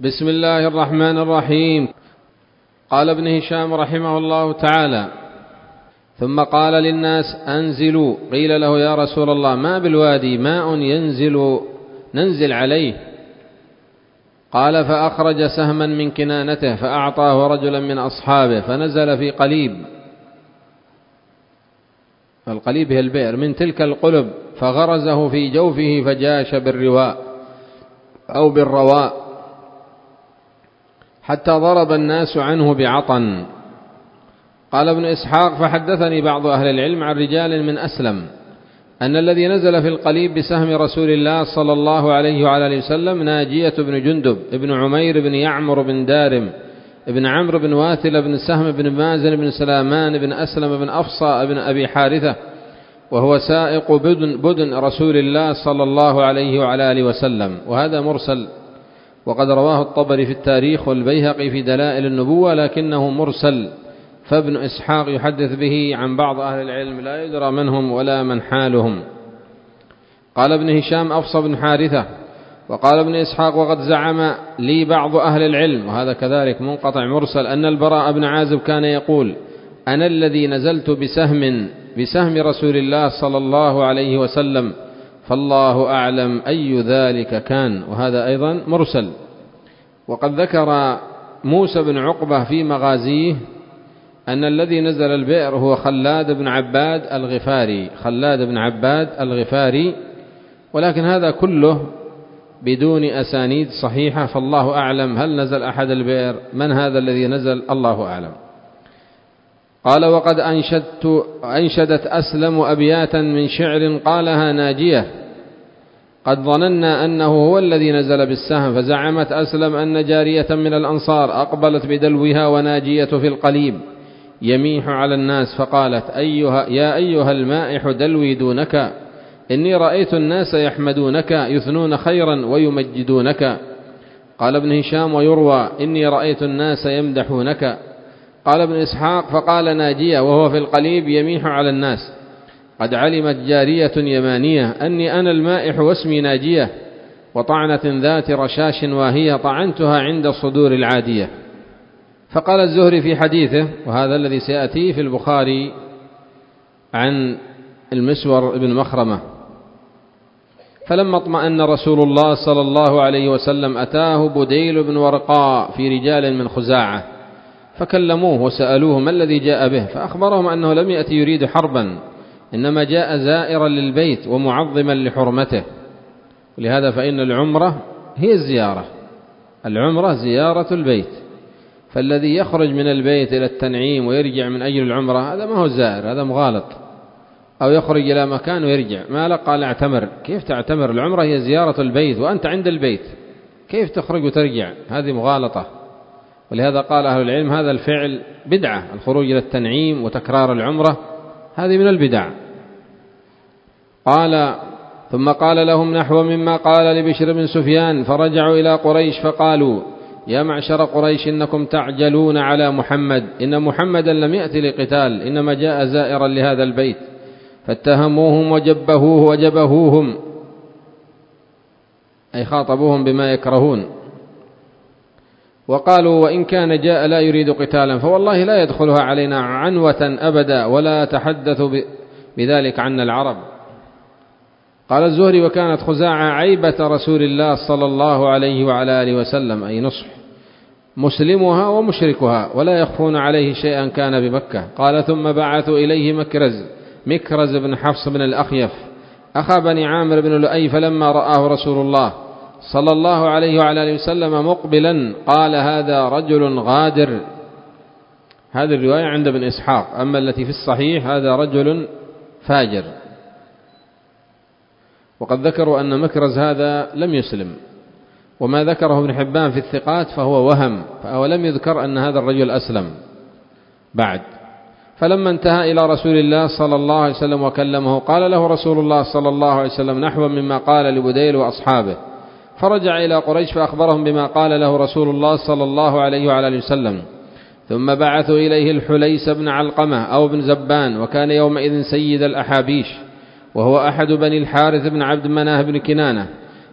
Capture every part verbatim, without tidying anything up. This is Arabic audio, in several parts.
بسم الله الرحمن الرحيم. قال ابن هشام رحمه الله تعالى: ثم قال للناس: أنزلوا. قيل له: يا رسول الله، ما بالوادي ماء ينزل ننزل عليه؟ قال: فأخرج سهما من كنانته فأعطاه رجلا من أصحابه فنزل في قليب. القليب هي البئر من تلك القلب، فغرزه في جوفه فجاش بالرواء أو بالرواء حتى ضرب الناس عنه بعطن. قال ابن إسحاق: فحدثني بعض أهل العلم عن رجال من أسلم أن الذي نزل في القليب بسهم رسول الله صلى الله عليه وعلى آله وسلم ناجية بن جندب ابن عمير بن يعمر بن دارم ابن عمرو بن واثل بن سهم بن مازن بن سلامان بن أسلم بن أفصى بن أبي حارثة، وهو سائق بدن, بدن رسول الله صلى الله عليه وعلى آله وسلم، وهذا مرسل، وقد رواه الطبري في التاريخ والبيهقي في دلائل النبوة، لكنه مرسل، فابن إسحاق يحدث به عن بعض أهل العلم لا يدرى منهم ولا من حالهم. قال ابن هشام: أفصى بن حارثة. وقال ابن إسحاق: وقد زعم لي بعض أهل العلم، وهذا كذلك منقطع مرسل، أن البراء بن عازب كان يقول: أنا الذي نزلت بسهم بسهم رسول الله صلى الله عليه وسلم، فالله أعلم أي ذلك كان، وهذا أيضا مرسل. وقد ذكر موسى بن عقبة في مغازيه أن الذي نزل البئر هو خلاد بن عباد الغفاري خلاد بن عباد الغفاري ولكن هذا كله بدون أسانيد صحيحة، فالله أعلم هل نزل أحد البئر، من هذا الذي نزل، الله أعلم. قال: وقد أنشدت أنشدت أسلم أبياتا من شعر قالها ناجية: قد ظننا أنه هو الذي نزل بالسهم، فزعمت أسلم أن جارية من الأنصار أقبلت بدلوها وناجية في القليب يميح على الناس، فقالت: أيها يا أيها المائح دلوي دونك، إني رأيت الناس يحمدونك يثنون خيرا ويمجدونك. قال ابن هشام: ويروى: إني رأيت الناس يمدحونك. قال ابن إسحاق: فقال ناجية وهو في القليب يميح على الناس: قد علمت جارية يمانية أني أنا المائح واسمي ناجية، وطعنة ذات رشاش واهية طعنتها عند صدور العادية. فقال الزهري في حديثه، وهذا الذي سيأتي في البخاري عن المسور بن مخرمة: فلما اطمأن رسول الله صلى الله عليه وسلم أتاه بديل بن ورقاء في رجال من خزاعة، فكلموه وسألوه ما الذي جاء به، فأخبرهم أنه لم يأتي يريد حربا، إنما جاء زائرا للبيت ومعظما لحرمته. ولهذا فإن العمرة هي الزيارة، العمرة زيارة البيت، فالذي يخرج من البيت إلى التنعيم ويرجع من أجل العمرة هذا ما هو زائر، هذا مغالط. أو يخرج إلى مكان ويرجع، ما لك قال اعتمر، كيف تعتمر؟ العمرة هي زيارة البيت وأنت عند البيت، كيف تخرج وترجع؟ هذه مغالطة. ولهذا قال أهل العلم هذا الفعل بدعة، الخروج إلى التنعيم وتكرار العمرة هذه من البدع. قال: ثم قال لهم نحو مما قال لبشر بن سفيان، فرجعوا إلى قريش فقالوا: يا معشر قريش، إنكم تعجلون على محمد، إن محمدا لم يأتي لقتال، إنما جاء زائرا لهذا البيت. فاتهموهم وجبهوه وجبهوهم، أي خاطبوهم بما يكرهون، وقالوا: وإن كان جاء لا يريد قتالا فوالله لا يدخلها علينا عنوة أبدا، ولا تحدث بذلك عنا العرب. قال الزهري: وكانت خزاعة عيبة رسول الله صلى الله عليه وعلى آله وسلم، أي نصح مسلمها ومشركها، ولا يخفون عليه شيئا كان بمكة. قال: ثم بعثوا إليه مكرز مكرز بن حفص بن الأخيف أخا بني عامر بن لؤي، فلما رآه رسول الله صلى الله عليه وعلى آله وسلم مقبلا قال: هذا رجل غادر. هذه الرواية عند ابن إسحاق، أما التي في الصحيح هذا رجل فاجر. وقد ذكروا أن مكرز هذا لم يسلم، وما ذكره ابن حبان في الثقات فهو وهم، ولم يذكر أن هذا الرجل أسلم بعد. فلما انتهى إلى رسول الله صلى الله عليه وسلم وكلمه، قال له رسول الله صلى الله عليه وسلم نحو مما قال لبديل وأصحابه، فرجع إلى قريش فأخبرهم بما قال له رسول الله صلى الله عليه وعلى آله وسلم. ثم بعثوا إليه الحليس بن علقمة أو بن زبان، وكان يومئذ سيد الأحابيش، وهو أحد بني الحارث بن عبد مناه بن كنانة،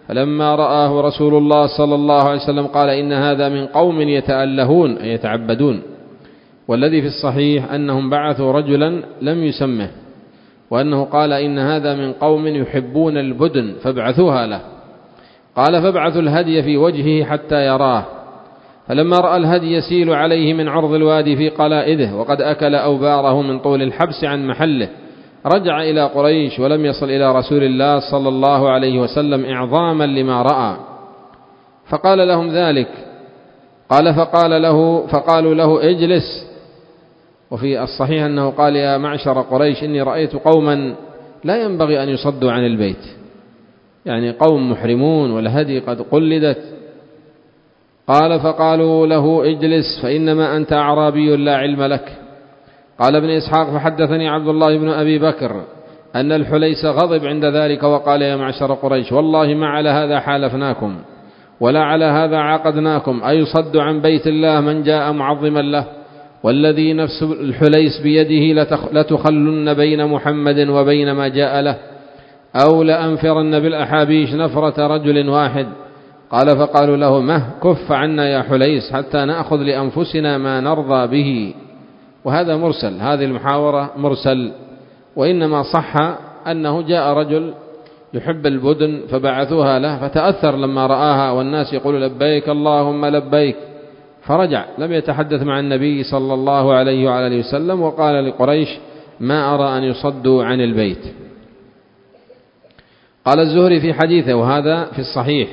فلما رآه رسول الله صلى الله عليه وسلم قال إن هذا من قوم يتألهون أي يتعبدون. والذي في الصحيح أنهم بعثوا رجلا لم يسمه، وأنه قال إن هذا من قوم يحبون البدن فابعثوها له. قال فابعثوا الهدي في وجهه حتى يراه. فلما رأى الهدي يسيل عليه من عرض الوادي في قلائده وقد أكل أوباره من طول الحبس عن محله، رجع إلى قريش ولم يصل إلى رسول الله صلى الله عليه وسلم إعظاما لما رأى، فقال لهم ذلك. قال فقال له فقالوا له اجلس. وفي الصحيح أنه قال يا معشر قريش إني رأيت قوما لا ينبغي أن يصدوا عن البيت، يعني قوم محرمون والهدي قد قلدت. قال فقالوا له اجلس فإنما أنت أعرابي لا علم لك. قال ابن إسحاق فحدثني عبد الله بن أبي بكر أن الحليس غضب عند ذلك وقال يا معشر قريش والله ما على هذا حالفناكم ولا على هذا عاقدناكم، أيصد عن بيت الله من جاء معظما له؟ والذي نفس الحليس بيده لتخلن بين محمد وبين ما جاء له، أو لأنفرن بالأحابيش نفرة رجل واحد. قال فقالوا له مه كف عنا يا حليس حتى نأخذ لأنفسنا ما نرضى به. وهذا مرسل، هذه المحاورة مرسل، وإنما صح أنه جاء رجل يحب البدن فبعثوها له فتأثر لما رآها والناس يقول لبيك اللهم لبيك، فرجع لم يتحدث مع النبي صلى الله عليه وعلى آله وسلم وقال لقريش ما أرى أن يصدوا عن البيت. قال الزهري في حديثه وهذا في الصحيح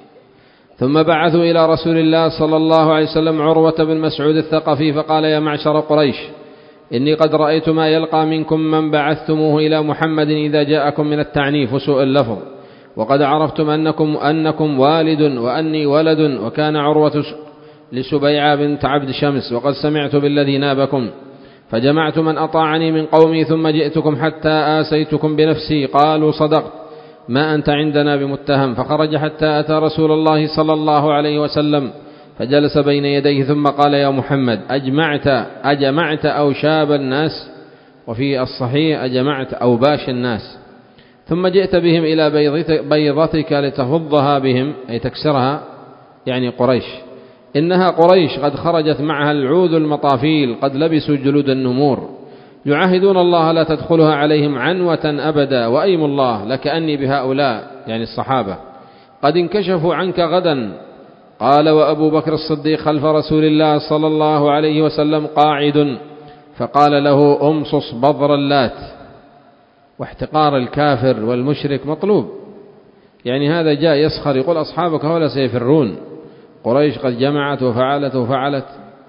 ثم بعثوا إلى رسول الله صلى الله عليه وسلم عروة بن مسعود الثقفي فقال يا معشر قريش إني قد رأيت ما يلقى منكم من بعثتموه إلى محمد إذا جاءكم من التعنيف وسوء اللفظ، وقد عرفتم أنكم, أنكم والد وأني ولد، وكان عروة لسبيعة بنت عبد شمس، وقد سمعت بالذي نابكم فجمعت من أطاعني من قومي ثم جئتكم حتى آسيتكم بنفسي. قالوا صدقت ما أنت عندنا بمتهم. فخرج حتى أتى رسول الله صلى الله عليه وسلم فجلس بين يديه ثم قال يا محمد أجمعت أجمعت أوشاب الناس، وفي الصحيح أجمعت أوباش الناس، ثم جئت بهم إلى بيضتك لتفضها بهم أي تكسرها، يعني قريش. إنها قريش قد خرجت معها العود المطافيل قد لبسوا جلود النمور، يعاهدون الله لا تدخلها عليهم عنوة أبدا، وأيم الله لكأني بهؤلاء يعني الصحابة قد انكشفوا عنك غدا. قال وأبو بكر الصديق خلف رسول الله صلى الله عليه وسلم قاعد، فقال له أمصص بضر اللات. واحتقار الكافر والمشرك مطلوب، يعني هذا جاء يسخر يقول أصحابك هؤلاء سيفرون، قريش قد جمعت وفعلت وفعلت،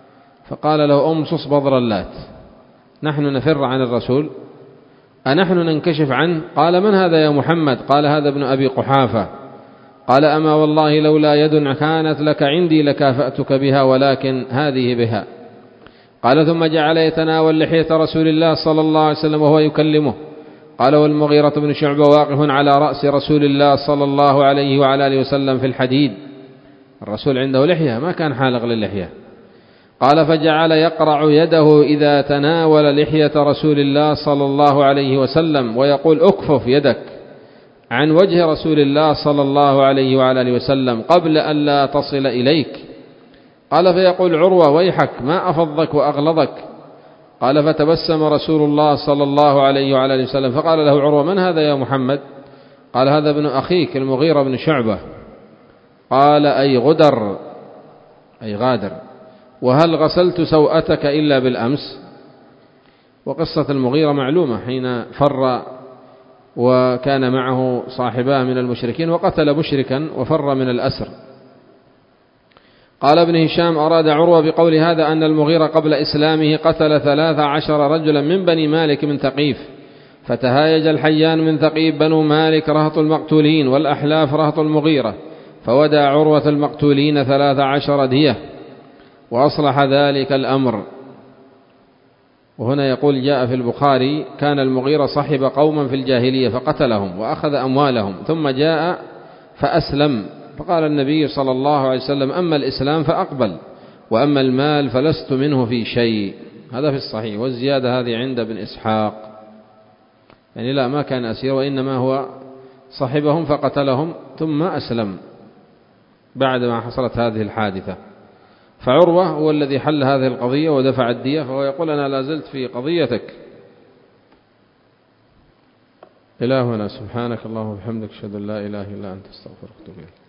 فقال له أمصص بضر اللات، نحن نفر عن الرسول أنحن ننكشف عنه؟ قال من هذا يا محمد؟ قال هذا ابن أبي قحافة. قال أما والله لولا يد كانت لك عندي لكافأتك بها، ولكن هذه بها. قال ثم جعل يتناول لحية رسول الله صلى الله عليه وسلم وهو يكلمه. قال والمغيرة بن شعبة واقف على رأس رسول الله صلى الله عليه وعلى آله وسلم في الحديد، الرسول عنده لحية ما كان حالق للحية. قال فجعل يقرع يده إذا تناول لحية رسول الله صلى الله عليه وسلم ويقول أكفف يدك عن وجه رسول الله صلى الله عليه وعلى آله وسلم قبل أن لا تصل إليك. قال فيقول عروة ويحك ما أفضك وأغلظك. قال فتبسم رسول الله صلى الله عليه وعلى آله وسلم فقال له عروة من هذا يا محمد؟ قال هذا ابن أخيك المغيرة بن شعبة. قال أي غدر أي غادر، وهل غسلت سوءتك إلا بالأمس؟ وقصة المغيرة معلومة، حين فر وكان معه صاحباه من المشركين وقتل مشركا وفر من الأسر. قال ابن هشام أراد عروة بقول هذا أن المغيرة قبل إسلامه قتل ثلاث عشر رجلا من بني مالك من ثقيف، فتهايج الحيان من ثقيف بنو مالك رهط المقتولين والأحلاف رهط المغيرة، فودى عروة المقتولين ثلاث عشر دية وأصلح ذلك الأمر. وهنا يقول جاء في البخاري كان المغيرة صحب قوما في الجاهلية فقتلهم وأخذ أموالهم ثم جاء فأسلم، فقال النبي صلى الله عليه وسلم أما الإسلام فأقبل وأما المال فلست منه في شيء. هذا في الصحيح، والزيادة هذه عند ابن إسحاق، يعني لا ما كان أسير وإنما هو صحبهم فقتلهم ثم أسلم بعدما حصلت هذه الحادثة. فعروة هو الذي حل هذه القضية ودفع الدية، فهو يقول أنا لا زلت في قضيتك. إلهنا سبحانك اللهم وبحمدك أشهد أن لا إله إلا أنت أستغفرك وأتوب إليك.